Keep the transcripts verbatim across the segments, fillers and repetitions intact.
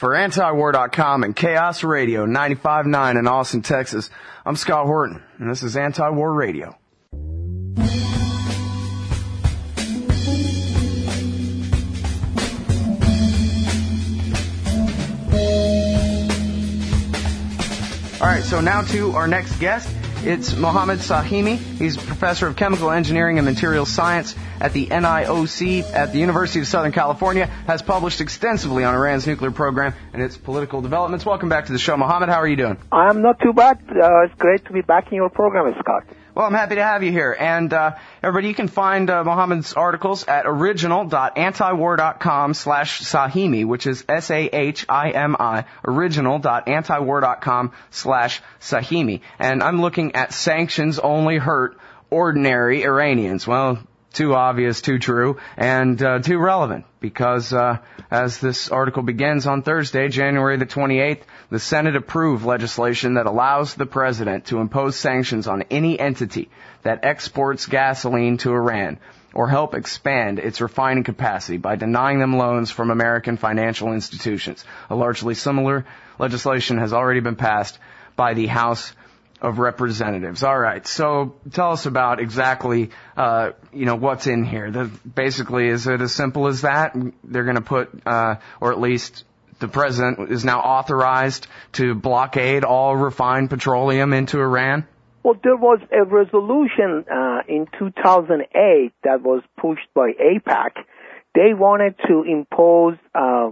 For anti-war dot com and Chaos Radio ninety-five point nine in Austin, Texas, I'm Scott Horton, and this is Anti-War Radio. All right, so now to our next guest. It's Mohammed Sahimi. He's professor of chemical engineering and materials science at the N I O C at the University of Southern California, has published extensively on Iran's nuclear program and its political developments. Welcome back to the show, Mohammed. How are you doing? I'm not too bad. Uh, it's great to be back in your program, Scott. Well, I'm happy to have you here. And uh, everybody, you can find uh, Mohammed's articles at original dot anti war dot com slash Sahimi, which is S A H I M I, original dot anti war dot com slash Sahimi. And I'm looking at sanctions only hurt ordinary Iranians. Well, too obvious, too true, and uh, too relevant, because uh, as this article begins on Thursday, January the twenty-eighth, the Senate approved legislation that allows the president to impose sanctions on any entity that exports gasoline to Iran or help expand its refining capacity by denying them loans from American financial institutions. A largely similar legislation has already been passed by the House of Representatives. All right, so tell us about exactly, uh, you know, what's in here. The, basically, is it as simple as that? They're going to put, uh, or at least the president is now authorized to blockade all refined petroleum into Iran? Well, there was a resolution uh, in two thousand eight that was pushed by AIPAC. They wanted to impose uh,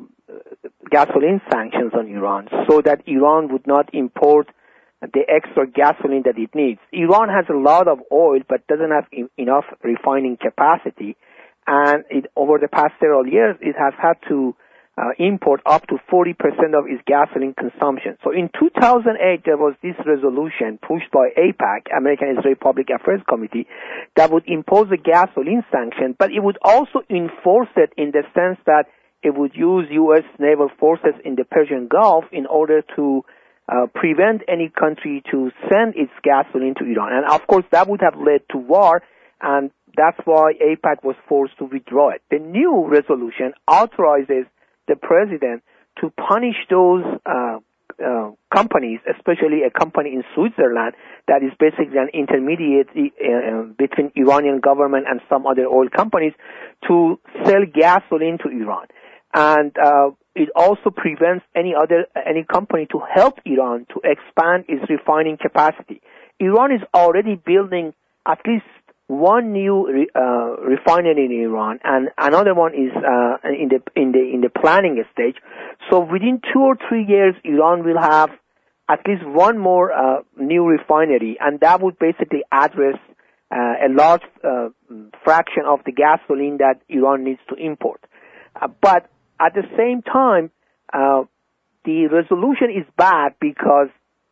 gasoline sanctions on Iran so that Iran would not import the extra gasoline that it needs. Iran has a lot of oil but doesn't have e- enough refining capacity, and it, over the past several years it has had to uh, import up to forty percent of its gasoline consumption. So in two thousand eight there was this resolution pushed by AIPAC, American Israeli Public Affairs Committee, that would impose a gasoline sanction, but it would also enforce it in the sense that it would use U S naval forces in the Persian Gulf in order to Uh, prevent any country to send its gasoline to Iran. And of course that would have led to war, and that's why AIPAC was forced to withdraw it. The new resolution authorizes the president to punish those uh, uh, companies, especially a company in Switzerland that is basically an intermediate uh, between Iranian government and some other oil companies, to sell gasoline to Iran. And uh, it also prevents any other any company to help Iran to expand its refining capacity. Iran is already building at least one new re, uh, refinery in Iran, and another one is uh, in the in the in the planning stage. So within two or three years, Iran will have at least one more uh, new refinery, and that would basically address uh, a large uh, fraction of the gasoline that Iran needs to import. Uh, but at the same time, uh, the resolution is bad because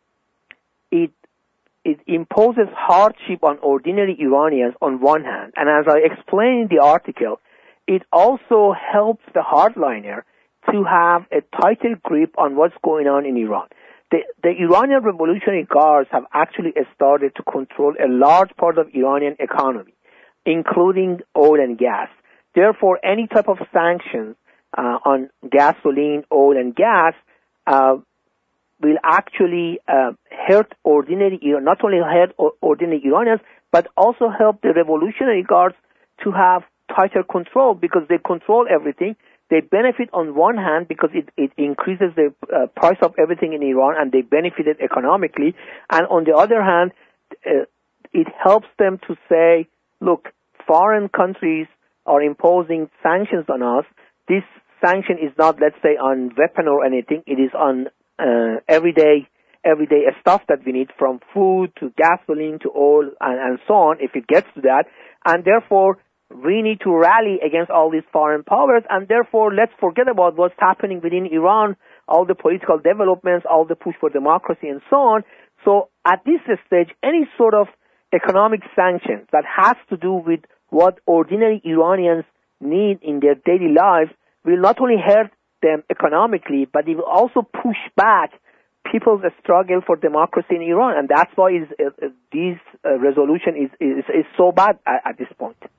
it it imposes hardship on ordinary Iranians on one hand, and as I explained in the article, it also helps the hardliner to have a tighter grip on what's going on in Iran. The, the Iranian Revolutionary Guards have actually started to control a large part of Iranian economy, including oil and gas. Therefore, any type of sanctions Uh, on gasoline, oil, and gas uh, will actually uh, hurt ordinary, not only hurt ordinary Iranians, but also help the Revolutionary Guards to have tighter control, because they control everything. They benefit on one hand because it, it increases the uh, price of everything in Iran, and they benefited economically. And on the other hand, uh, it helps them to say, look, foreign countries are imposing sanctions on us. This sanction is not, let's say, on weapon or anything. It is on uh, everyday everyday stuff that we need, from food to gasoline to oil and, and so on, if it gets to that. And therefore, we need to rally against all these foreign powers, and therefore, let's forget about what's happening within Iran, all the political developments, all the push for democracy, and so on. So at this stage, any sort of economic sanctions that has to do with what ordinary Iranians need in their daily lives will not only hurt them economically, but it will also push back people's struggle for democracy in Iran, and that's why is, uh, this uh, resolution is, is is so bad at, at this point.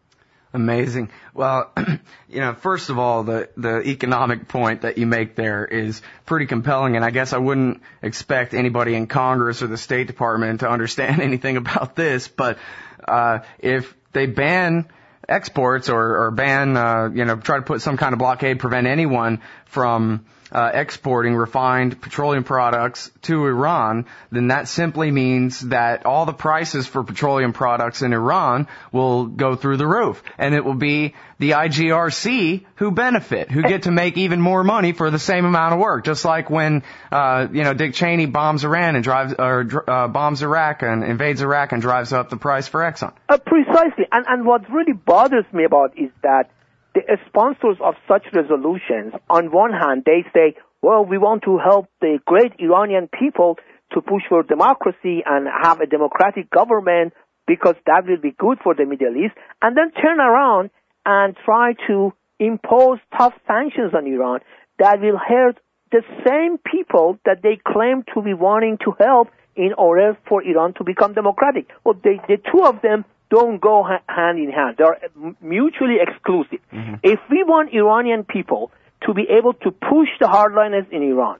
Amazing. Well, you know, first of all, the, the economic point that you make there is pretty compelling, and I guess I wouldn't expect anybody in Congress or the State Department to understand anything about this, but uh if they ban exports or, or ban, uh, you know, try to put some kind of blockade, prevent anyone from uh, exporting refined petroleum products to Iran, then that simply means that all the prices for petroleum products in Iran will go through the roof. And it will be the I G R C who benefit, who get to make even more money for the same amount of work. Just like when, uh, you know, Dick Cheney bombs Iran and drives, or uh, bombs Iraq and invades Iraq and drives up the price for Exxon. Uh, precisely. And, and what really bothers me about is that the sponsors of such resolutions, on one hand, they say, well, we want to help the great Iranian people to push for democracy and have a democratic government because that will be good for the Middle East, and then turn around and try to impose tough sanctions on Iran that will hurt the same people that they claim to be wanting to help in order for Iran to become democratic. Well, they, the two of them don't go ha- hand in hand. They're mutually exclusive. Mm-hmm. If we want Iranian people to be able to push the hardliners in Iran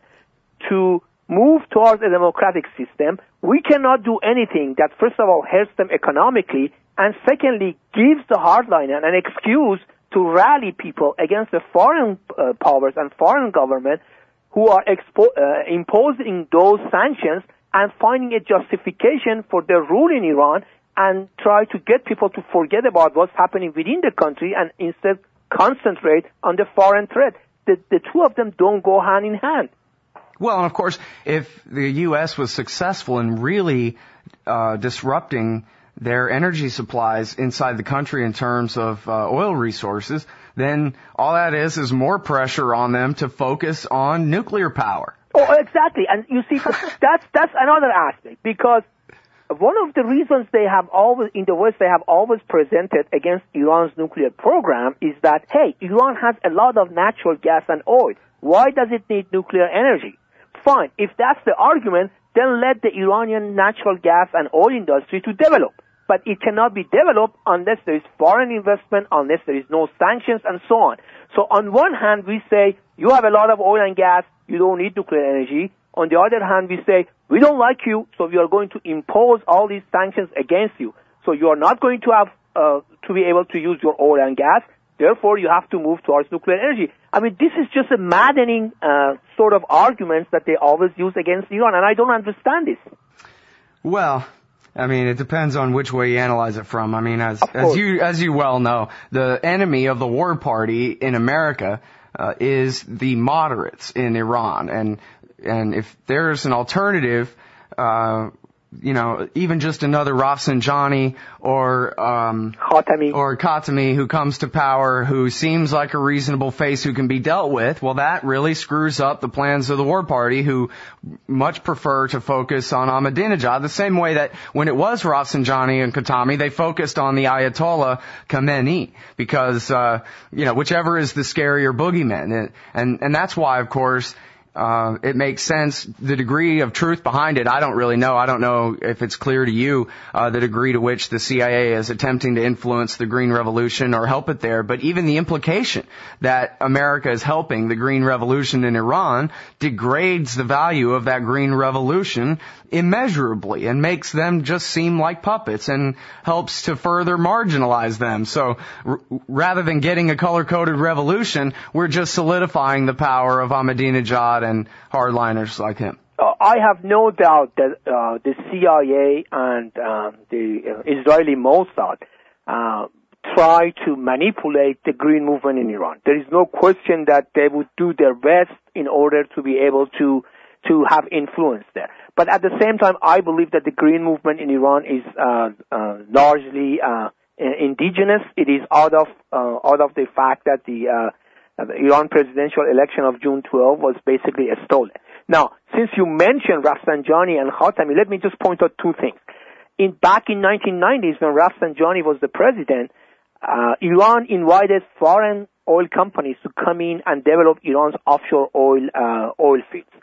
to move towards a democratic system, we cannot do anything that, first of all, hurts them economically, and secondly, gives the hardliner an excuse to rally people against the foreign uh, powers and foreign government who are expo- uh, imposing those sanctions and finding a justification for their rule in Iran, and try to get people to forget about what's happening within the country and instead concentrate on the foreign threat. The, the two of them don't go hand in hand. Well, and of course, if the U S was successful in really uh, disrupting their energy supplies inside the country in terms of uh, oil resources, then all that is is more pressure on them to focus on nuclear power. Oh, exactly. And you see, that's that's another aspect, because one of the reasons they have always, in the West, they have always presented against Iran's nuclear program is that, hey, Iran has a lot of natural gas and oil. Why does it need nuclear energy? Fine. If that's the argument, then let the Iranian natural gas and oil industry to develop. But it cannot be developed unless there is foreign investment, unless there is no sanctions, and so on. So on one hand, we say, you have a lot of oil and gas, you don't need nuclear energy. On the other hand, we say, we don't like you, so we are going to impose all these sanctions against you. So you are not going to have uh, to be able to use your oil and gas. Therefore, you have to move towards nuclear energy. I mean, this is just a maddening uh, sort of arguments that they always use against Iran, and I don't understand this. Well, I mean, it depends on which way you analyze it from. I mean, as as you as you well know, the enemy of the war party in America uh, is the moderates in Iran, and and if there's an alternative, uh, you know, even just another Rafsanjani or um, Khatami. or Khatami who comes to power, who seems like a reasonable face who can be dealt with, well, that really screws up the plans of the war party, who much prefer to focus on Ahmadinejad, the same way that when it was Rafsanjani and Khatami, they focused on the Ayatollah Khamenei, because, uh, you know, whichever is the scarier boogeyman. And, and, and that's why, of course, Uh, it makes sense. The degree of truth behind it, I don't really know. I don't know if it's clear to you, uh, the degree to which the C I A is attempting to influence the Green Revolution or help it there. But even the implication that America is helping the Green Revolution in Iran degrades the value of that Green Revolution immeasurably and makes them just seem like puppets and helps to further marginalize them. So r- rather than getting a color-coded revolution, we're just solidifying the power of Ahmadinejad and hardliners like him. Uh, I have no doubt that uh, the C I A and um, the uh, Israeli Mossad uh, try to manipulate the Green movement in Iran. There is no question that they would do their best in order to be able to to have influence there. But at the same time, I believe that the Green movement in Iran is uh, uh, largely uh, indigenous. It is out of uh, out of the fact that the uh, the Iran presidential election of June twelfth was basically stolen. Now, since you mentioned Rafsanjani and Khatami, let me just point out two things. In back in nineteen nineties, when Rafsanjani was the president, uh, Iran invited foreign oil companies to come in and develop Iran's offshore oil uh, oil fields.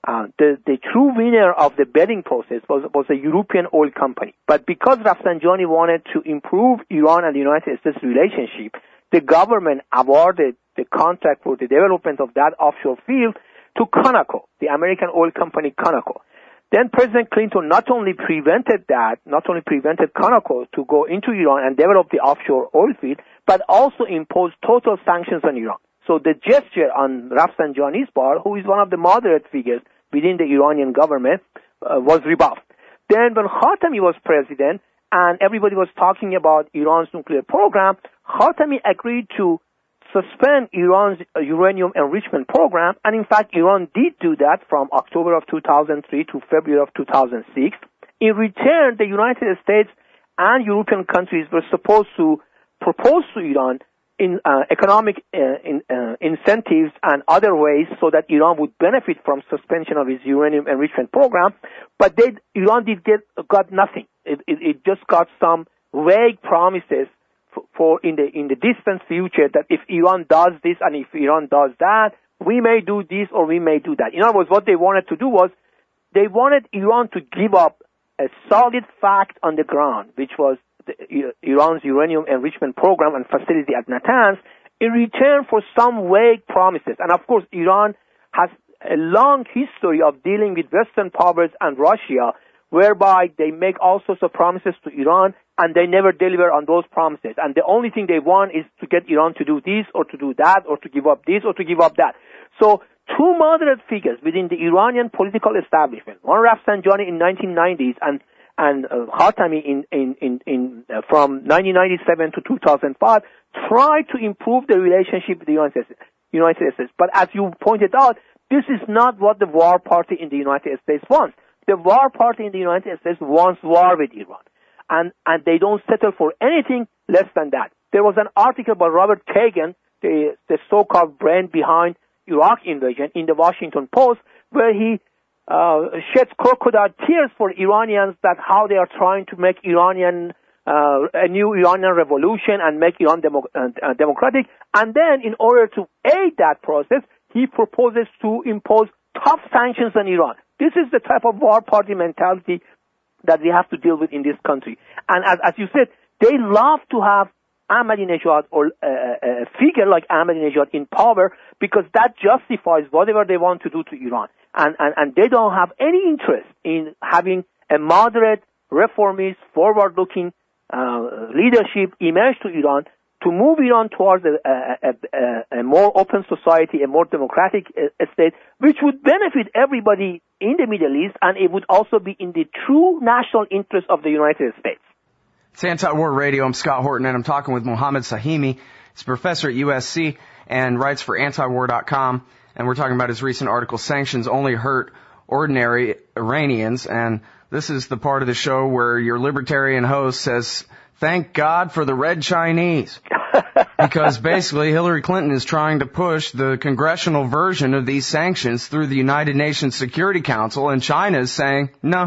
Uh, the, the true winner of the bidding process was, was a European oil company. But because Rafsanjani wanted to improve Iran and the United States relationship, the government awarded the contract for the development of that offshore field to Conoco, the American oil company Conoco. Then President Clinton not only prevented that, not only prevented Conoco to go into Iran and develop the offshore oil field, but also imposed total sanctions on Iran. So the gesture on Rafsanjani's part, who is one of the moderate figures within the Iranian government, uh, was rebuffed. Then when Khatami was president and everybody was talking about Iran's nuclear program, Khatami agreed to suspend Iran's uranium enrichment program, and in fact Iran did do that from October of two thousand three to February of two thousand six. In return, the United States and European countries were supposed to propose to Iran in uh, economic uh, in, uh, incentives and other ways so that Iran would benefit from suspension of its uranium enrichment program, but they, Iran did get got nothing. It, it, it just got some vague promises for, for in the in the distant future that if Iran does this and if Iran does that, we may do this or we may do that. In other words, what they wanted to do was they wanted Iran to give up a solid fact on the ground, which was the, Iran's uranium enrichment program and facility at Natanz, in return for some vague promises. And of course, Iran has a long history of dealing with Western powers and Russia, whereby they make all sorts of promises to Iran and they never deliver on those promises. And the only thing they want is to get Iran to do this or to do that or to give up this or to give up that. So two moderate figures within the Iranian political establishment, one Rafsanjani in nineteen nineties and and uh, Khatami in, in, in, in uh, from nineteen ninety-seven to two thousand five, tried to improve the relationship with the United States, United States. But as you pointed out, this is not what the war party in the United States wants. The war party in the United States wants war with Iran. And, and they don't settle for anything less than that. There was an article by Robert Kagan, the, the so-called brain behind Iraq invasion, in the Washington Post, where he Uh, sheds crocodile tears for Iranians that how they are trying to make Iranian, uh, a new Iranian revolution and make Iran demo- uh, democratic. And then in order to aid that process, he proposes to impose tough sanctions on Iran. This is the type of war party mentality that we have to deal with in this country. And as, as you said, they love to have Ahmadinejad or uh, a figure like Ahmadinejad in power because that justifies whatever they want to do to Iran. And, and, and they don't have any interest in having a moderate, reformist, forward-looking uh, leadership emerge to Iran to move Iran towards a, a, a, a more open society, a more democratic uh, state, which would benefit everybody in the Middle East, and it would also be in the true national interest of the United States. It's Anti-War Radio. I'm Scott Horton, and I'm talking with Mohammed Sahimi. He's a professor at U S C and writes for anti war dot com. And we're talking about his recent article, Sanctions Only Hurt Ordinary Iranians. And this is the part of the show where your libertarian host says, thank God for the red Chinese. Because basically Hillary Clinton is trying to push the congressional version of these sanctions through the United Nations Security Council, and China is saying, no.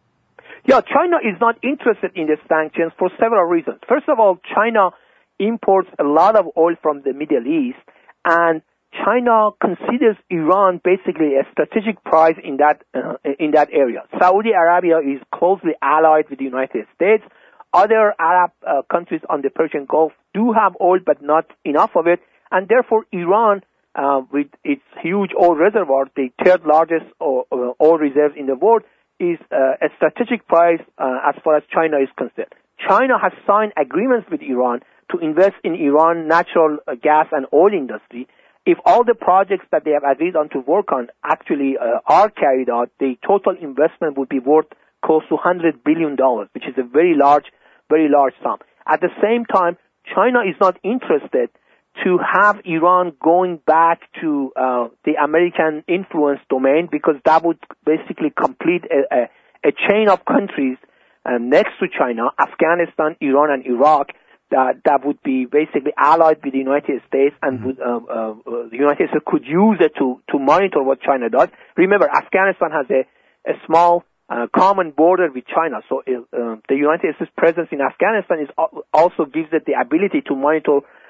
Yeah, China is not interested in the sanctions for several reasons. First of all, China imports a lot of oil from the Middle East, and China considers Iran basically a strategic prize in that uh, in that area. Saudi Arabia is closely allied with the United States. Other Arab uh, countries on the Persian Gulf do have oil, but not enough of it, and therefore Iran, uh, with its huge oil reservoir, the third largest oil, uh, oil reserves in the world, is uh, a strategic prize uh, as far as China is concerned. China has signed agreements with Iran to invest in Iran natural uh, gas and oil industry. If all the projects that they have agreed on to work on actually uh, are carried out, the total investment would be worth close to one hundred billion dollars, which is a very large, very large sum. At the same time, China is not interested to have Iran going back to uh, the American influence domain, because that would basically complete a, a, a chain of countries uh, next to China, Afghanistan, Iran, and Iraq, that that would be basically allied with the United States, and mm-hmm. would, uh, uh, the United States could use it to, to monitor what China does. Remember, Afghanistan has a, a small uh, common border with China, so uh, the United States' presence in Afghanistan is also gives it the ability to monitor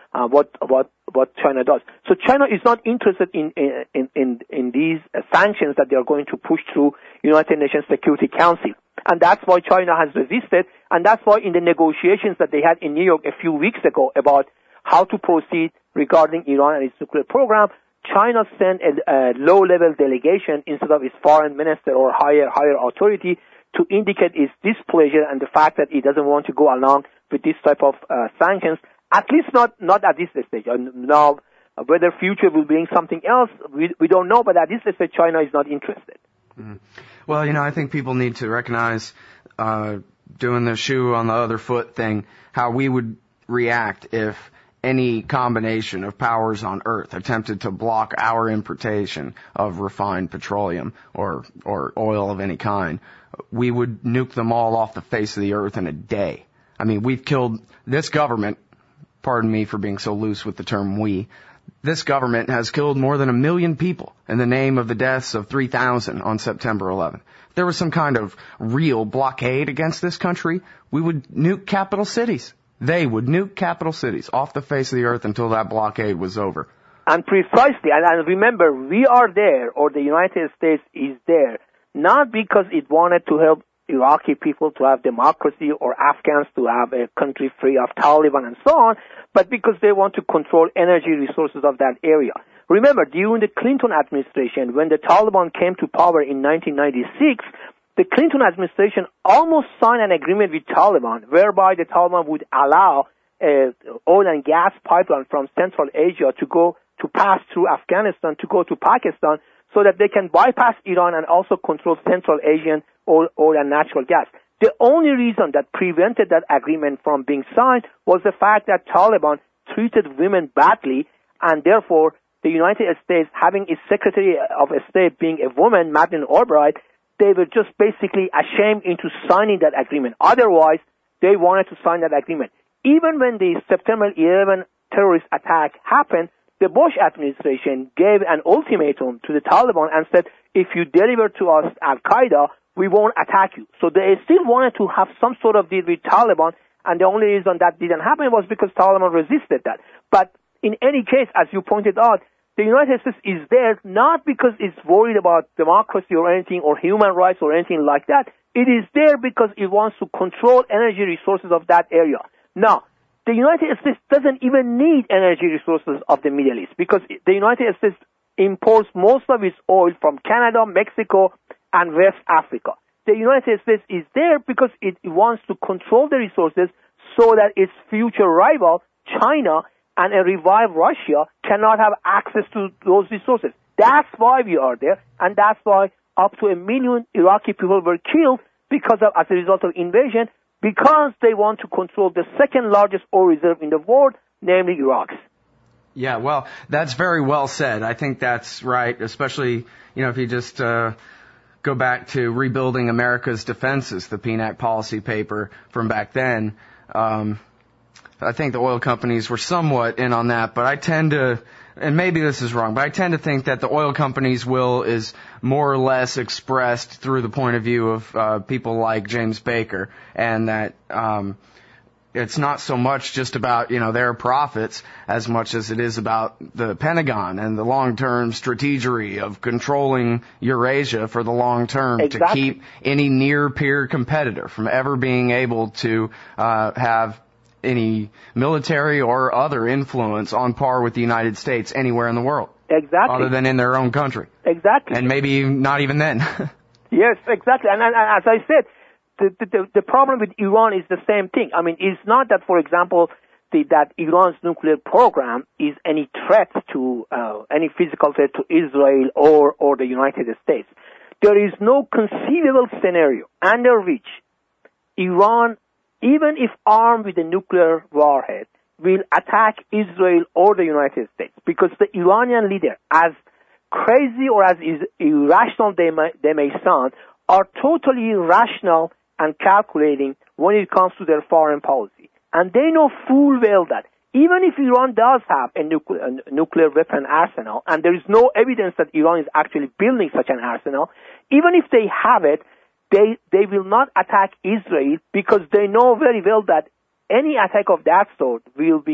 uh, what what what China does. So China is not interested in in in in these uh, sanctions that they are going to push through United Nations Security Council, and that's why China has resisted, and that's why in the negotiations that they had in New York a few weeks ago about how to proceed regarding Iran and its nuclear program, China sent a, a low-level delegation instead of its foreign minister or higher higher authority to indicate its displeasure and the fact that it doesn't want to go along with this type of uh, sanctions, at least not, not at this stage. Now, whether future will bring something else, we, we don't know, but at this stage, China is not interested. Mm-hmm. Well, you know, I think people need to recognize, uh, doing the shoe on the other foot thing, how we would react if any combination of powers on Earth attempted to block our importation of refined petroleum or, or oil of any kind. We would nuke them all off the face of the earth in a day. I mean, we've killed this government, pardon me for being so loose with the term we, this government has killed more than a million people in the name of the deaths of three thousand on September eleventh. If there was some kind of real blockade against this country, we would nuke capital cities. They would nuke capital cities off the face of the earth until that blockade was over. And precisely, and, and remember, we are there, or the United States is there, not because it wanted to help Iraqi people to have democracy or Afghans to have a country free of Taliban and so on, but because they want to control energy resources of that area. Remember, during the Clinton administration, when the Taliban came to power in nineteen ninety-six, the Clinton administration almost signed an agreement with Taliban whereby the Taliban would allow uh, oil and gas pipeline from Central Asia to go to pass through Afghanistan to go to Pakistan so that they can bypass Iran and also control Central Asian oil, oil and natural gas. The only reason that prevented that agreement from being signed was the fact that Taliban treated women badly, and therefore the United States, having its Secretary of State being a woman, Madeleine Albright, they were just basically ashamed into signing that agreement. Otherwise, they wanted to sign that agreement. Even when the September eleventh terrorist attack happened, the Bush administration gave an ultimatum to the Taliban and said, if you deliver to us Al-Qaeda, we won't attack you. So they still wanted to have some sort of deal with Taliban, and the only reason that didn't happen was because Taliban resisted that. But in any case, as you pointed out, the United States is there not because it's worried about democracy or anything, or human rights or anything like that. It is there because it wants to control energy resources of that area. Now, the United States doesn't even need energy resources of the Middle East because the United States imports most of its oil from Canada, Mexico, and West Africa. The United States is there because it wants to control the resources so that its future rival, China, and a revived Russia cannot have access to those resources. That's why we are there, and that's why up to a million Iraqi people were killed because of, as a result of invasion, because they want to control the second largest oil reserve in the world, namely Iraq's. Yeah, well, that's very well said. I think that's right, especially, you know, if you just uh, go back to Rebuilding America's Defenses, the P N A C policy paper from back then. Um, I think the oil companies were somewhat in on that, but I tend to, and maybe this is wrong, but I tend to think that the oil companies' will is more or less expressed through the point of view of uh, people like James Baker, and that um, it's not so much just about, you know, their profits as much as it is about the Pentagon and the long-term strategy of controlling Eurasia for the long term. Exactly. To keep any near-peer competitor from ever being able to uh, have any military or other influence on par with the United States anywhere in the world. Exactly. Other than in their own country. Exactly. And maybe not even then. Yes, exactly. And, and, and as I said, the, the, the problem with Iran is the same thing. I mean, it's not that, for example, the, that Iran's nuclear program is any threat to, uh, any physical threat to Israel or, or the United States. There is no conceivable scenario under which Iran, even if armed with a nuclear warhead, will attack Israel or the United States, because the Iranian leader, as crazy or as irrational they may, they may sound, are totally rational and calculating when it comes to their foreign policy. And they know full well that even if Iran does have a nuclear, a nuclear weapon arsenal, and there is no evidence that Iran is actually building such an arsenal, even if they have it, they, they will not attack Israel because they know very well that any attack of that sort will be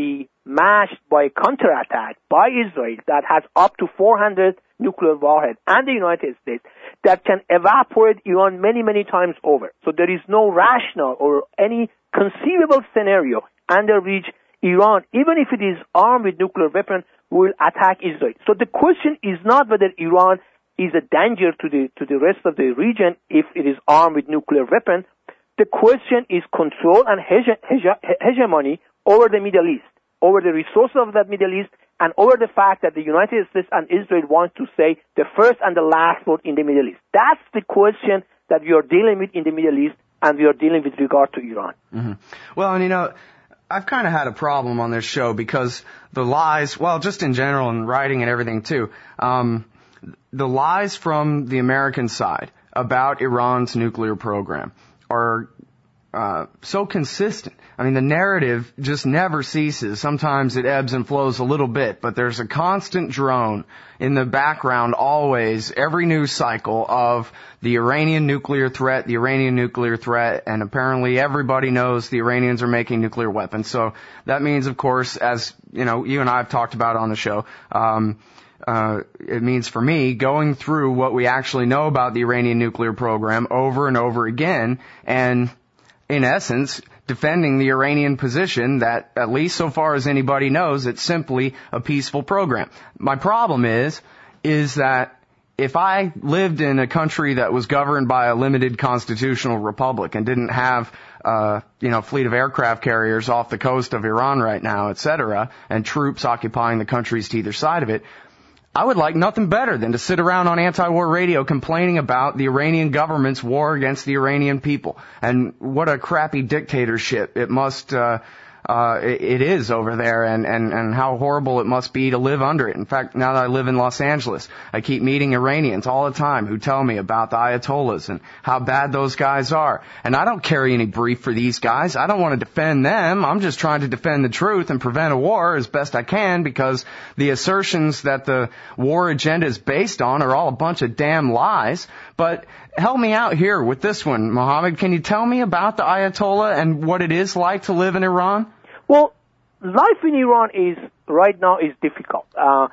matched by a counterattack by Israel that has up to four hundred nuclear warheads and the United States that can evaporate Iran many, many times over. So there is no rational or any conceivable scenario under which Iran, even if it is armed with nuclear weapons, will attack Israel. So the question is not whether Iran is a danger to the to the rest of the region if it is armed with nuclear weapons. The question is control and hege- hege- hegemony over the Middle East, over the resources of that Middle East, and over the fact that the United States and Israel want to say the first and the last word in the Middle East. That's the question that we are dealing with in the Middle East, and we are dealing with regard to Iran. Mm-hmm. Well, and you know, I've kind of had a problem on this show because the lies, well, just in general and writing and everything too, um, the lies from the American side about Iran's nuclear program are uh, so consistent. I mean, the narrative just never ceases. Sometimes it ebbs and flows a little bit, but there's a constant drone in the background always, every news cycle, of the Iranian nuclear threat, the Iranian nuclear threat, and apparently everybody knows the Iranians are making nuclear weapons. So that means, of course, as you know, you and I have talked about on the show, um, Uh, it means for me going through what we actually know about the Iranian nuclear program over and over again, and in essence, defending the Iranian position that, at least so far as anybody knows, it's simply a peaceful program. My problem is, is that if I lived in a country that was governed by a limited constitutional republic and didn't have, uh, you know, fleet of aircraft carriers off the coast of Iran right now, et cetera, and troops occupying the countries to either side of it, I would like nothing better than to sit around on anti-war radio complaining about the Iranian government's war against the Iranian people and what a crappy dictatorship it must, uh, uh, it is over there, and, and, and how horrible it must be to live under it. In fact, now that I live in Los Angeles, I keep meeting Iranians all the time who tell me about the Ayatollahs and how bad those guys are. And I don't carry any brief for these guys. I don't want to defend them. I'm just trying to defend the truth and prevent a war as best I can, because the assertions that the war agenda is based on are all a bunch of damn lies. But help me out here with this one, Mohammed. Can you tell me about the Ayatollah and what it is like to live in Iran? Well, life in Iran is, right now, is difficult. Uh,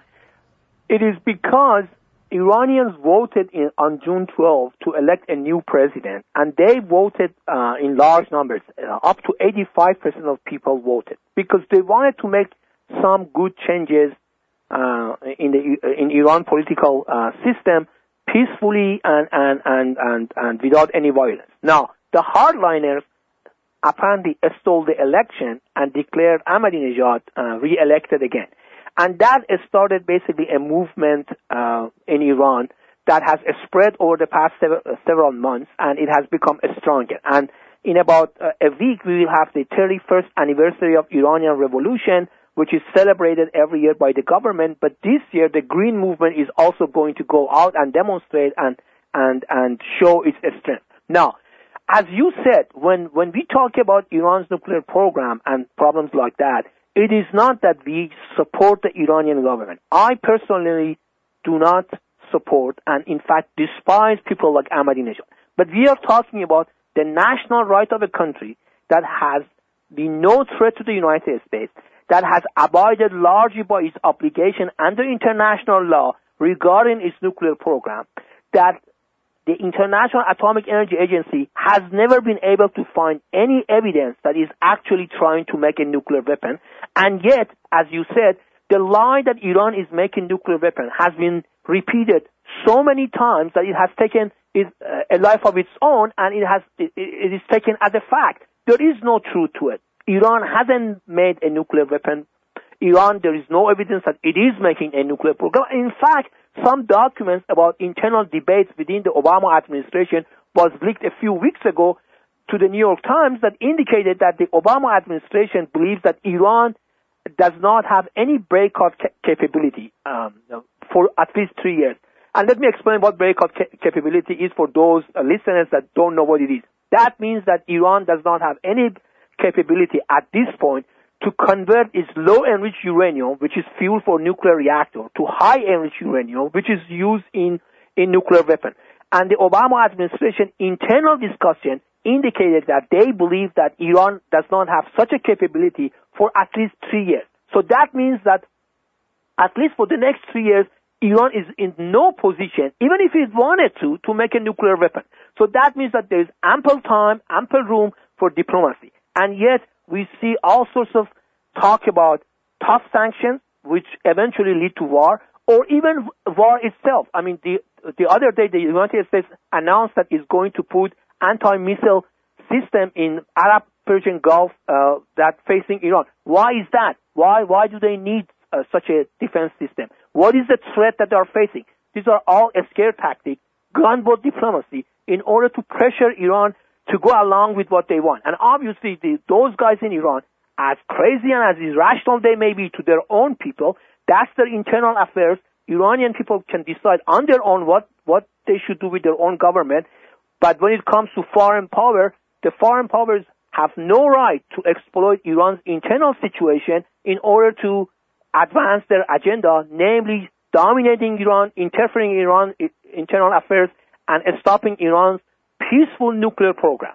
it is because Iranians voted in, on June twelfth to elect a new president, and they voted uh, in large numbers. Uh, up to eighty-five percent of people voted because they wanted to make some good changes uh, in the in Iran political uh, system peacefully and, and, and, and, and without any violence. Now, the hardliners apparently stole the election and declared Ahmadinejad uh, re-elected again. And that started basically a movement uh, in Iran that has spread over the past several, uh, several months, and it has become stronger. And in about uh, a week, we will have the thirty-first anniversary of Iranian Revolution, which is celebrated every year by the government. But this year, the Green Movement is also going to go out and demonstrate and and and show its strength. Now, as you said, when, when we talk about Iran's nuclear program and problems like that, it is not that we support the Iranian government. I personally do not support and, in fact, despise people like Ahmadinejad. But we are talking about the national right of a country that has been no threat to the United States, that has abided largely by its obligation under international law regarding its nuclear program, that the International Atomic Energy Agency has never been able to find any evidence that is actually trying to make a nuclear weapon. And yet, as you said, the lie that Iran is making nuclear weapon has been repeated so many times that it has taken it, uh, a life of its own, and it has it, it is taken as a fact. There is no truth to it. Iran hasn't made a nuclear weapon. Iran, there is no evidence that it is making a nuclear program. In fact, some documents about internal debates within the Obama administration was leaked a few weeks ago to the New York Times that indicated that the Obama administration believes that Iran does not have any breakout ca- capability um, for at least three years. And let me explain what breakout ca- capability is for those uh, listeners that don't know what it is. That means that Iran does not have any capability at this point to convert its low-enriched uranium, which is fuel for nuclear reactor, to high-enriched uranium, which is used in, in nuclear weapon. And the Obama administration internal discussion indicated that they believe that Iran does not have such a capability for at least three years. So that means that at least for the next three years, Iran is in no position, even if it wanted to, to make a nuclear weapon. So that means that there is ample time, ample room for diplomacy. And yet we see all sorts of talk about tough sanctions, which eventually lead to war, or even war itself. I mean, the the other day, the United States announced that it's going to put anti-missile system in Arab Persian Gulf uh, that facing Iran. Why is that? Why why do they need uh, such a defense system? What is the threat that they are facing? These are all a scare tactic, gunboat diplomacy, in order to pressure Iran to go along with what they want. And obviously, the, those guys in Iran, as crazy and as irrational they may be to their own people, that's their internal affairs. Iranian people can decide on their own what, what they should do with their own government. But when it comes to foreign power, the foreign powers have no right to exploit Iran's internal situation in order to advance their agenda, namely dominating Iran, interfering in Iran's internal affairs, and stopping Iran's peaceful nuclear program.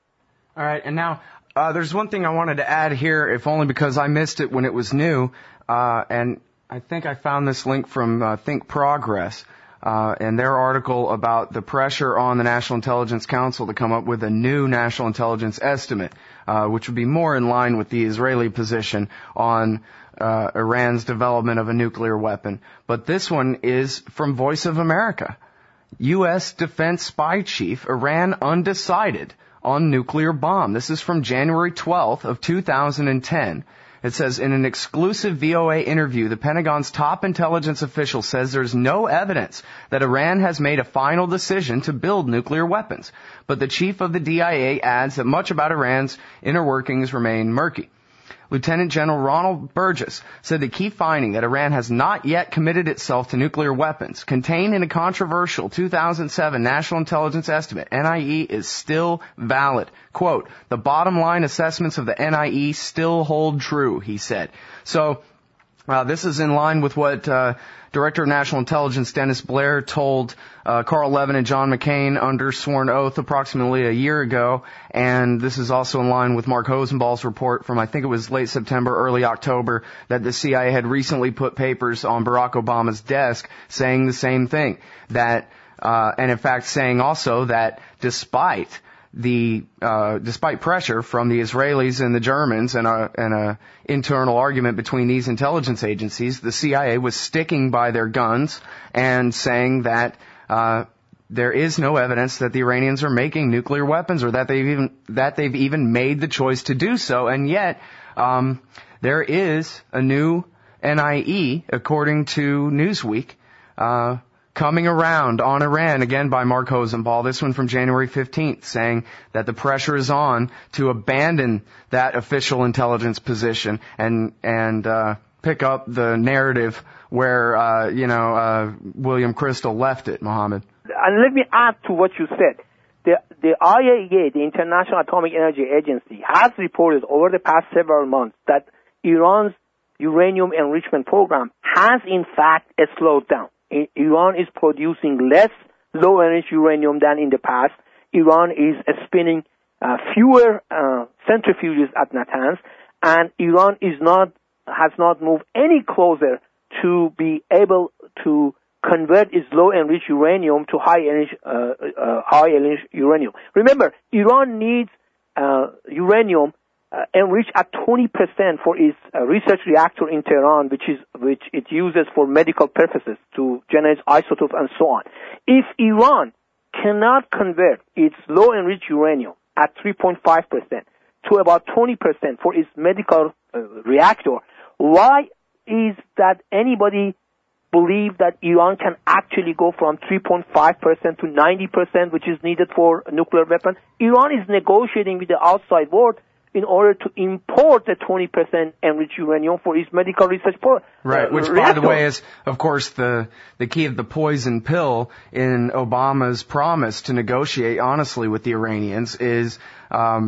All right, and now uh, there's one thing I wanted to add here, if only because I missed it when it was new, uh, and I think I found this link from uh, Think Progress uh, and their article about the pressure on the National Intelligence Council to come up with a new national intelligence estimate, uh, which would be more in line with the Israeli position on uh, Iran's development of a nuclear weapon. But this one is from Voice of America. U S Defense Spy Chief, Iran undecided on nuclear bomb. This is from January twelfth of two thousand ten. It says, in an exclusive V O A interview, the Pentagon's top intelligence official says there's no evidence that Iran has made a final decision to build nuclear weapons. But the chief of the D I A adds that much about Iran's inner workings remain murky. Lieutenant General Ronald Burgess said the key finding that Iran has not yet committed itself to nuclear weapons, contained in a controversial two thousand seven National Intelligence Estimate, N I E, is still valid. Quote, the bottom line assessments of the N I E still hold true, he said. So, uh, this is in line with what uh, Director of National Intelligence Dennis Blair told uh, Carl Levin and John McCain under sworn oath approximately a year ago, and this is also in line with Mark Hosenball's report from, I think it was late September, early October, that the C I A had recently put papers on Barack Obama's desk saying the same thing, that, uh, and in fact saying also that despite the uh despite pressure from the Israelis and the Germans and a and a internal argument between these intelligence agencies, the C I A was sticking by their guns and saying that uh there is no evidence that the Iranians are making nuclear weapons, or that they've even that they've even made the choice to do so. And yet um there is a new N I E, according to Newsweek, uh coming around on Iran, again by Mark Hosenball, this one from January fifteenth, saying that the pressure is on to abandon that official intelligence position and and uh pick up the narrative where, uh you know, uh William Crystal left it, Mohammed. And let me add to what you said. The, the I A E A, the International Atomic Energy Agency, has reported over the past several months that Iran's uranium enrichment program has in fact slowed down. Iran is producing less low-enriched uranium than in the past. Iran is spinning uh, fewer uh, centrifuges at Natanz, and Iran is not has not moved any closer to be able to convert its low-enriched uranium to high-enriched uh, uh, high-enriched uranium. Remember, Iran needs uh, uranium Uh, enriched at twenty percent for its uh, research reactor in Tehran, which is which it uses for medical purposes to generate isotopes and so on. If Iran cannot convert its low-enriched uranium at three point five percent to about twenty percent for its medical uh, reactor, why is that anybody believe that Iran can actually go from three point five percent to ninety percent, which is needed for a nuclear weapon? Iran is negotiating with the outside world in order to import the twenty percent enriched uranium for its medical research program. Right, which, uh, by the way, is, of course, the the key of the poison pill in Obama's promise to negotiate honestly with the Iranians is um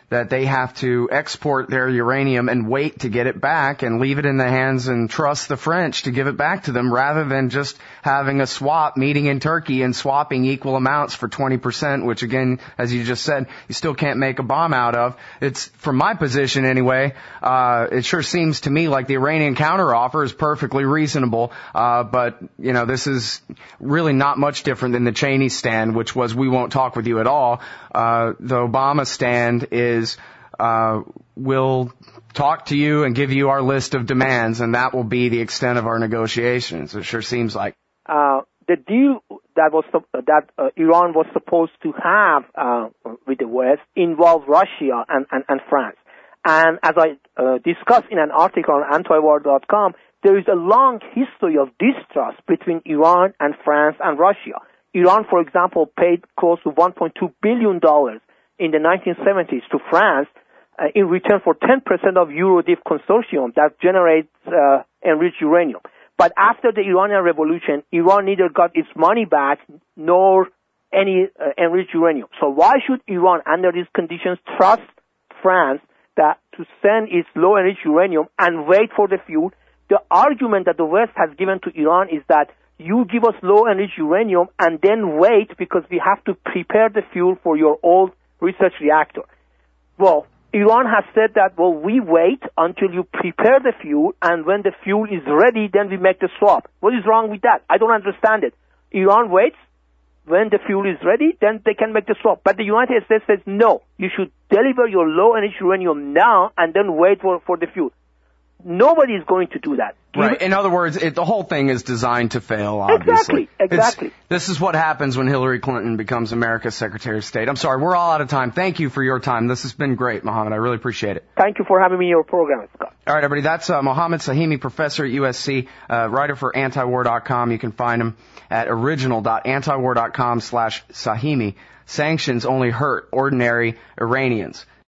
that they have to export their uranium and wait to get it back and leave it in the hands and trust the French to give it back to them rather than just having a swap meeting in Turkey and swapping equal amounts for twenty percent, which again, as you just said, you still can't make a bomb out of. It's, from my position anyway, uh, it sure seems to me like the Iranian counteroffer is perfectly reasonable, uh, but, you know, this is really not much different than the Cheney stand, which was we won't talk with you at all. Uh, the Obama stand is is uh we'll talk to you and give you our list of demands, and that will be the extent of our negotiations. It sure seems like. Uh, the deal that was that uh, Iran was supposed to have uh, with the West involved Russia and, and, and France. And as I uh, discussed in an article on anti war dot com, there is a long history of distrust between Iran and France and Russia. Iran, for example, paid close to one point two billion dollars in the nineteen seventies to France uh, in return for ten percent of Eurodif consortium that generates uh, enriched uranium. But after the Iranian Revolution, Iran neither got its money back nor any uh, enriched uranium. So why should Iran, under these conditions, trust France that to send its low enriched uranium and wait for the fuel? The argument that the West has given to Iran is that you give us low enriched uranium and then wait because we have to prepare the fuel for your old research reactor. Well, Iran has said that, well, we wait until you prepare the fuel, and when the fuel is ready, then we make the swap. What is wrong with that? I don't understand it. Iran waits. When the fuel is ready, then they can make the swap. But the United States says, no, you should deliver your low-enriched uranium now and then wait for, for the fuel. Nobody is going to do that. Right. In other words, it, the whole thing is designed to fail, obviously. Exactly, exactly. It's, this is what happens when Hillary Clinton becomes America's Secretary of State. I'm sorry, we're all out of time. Thank you for your time. This has been great, Mohammed. I really appreciate it. Thank you for having me in your program, Scott. All right, everybody. That's uh, Mohammed Sahimi, professor at U S C, uh, writer for anti war dot com. You can find him at original dot anti war dot com slash Sahimi. Sanctions only hurt ordinary Iranians.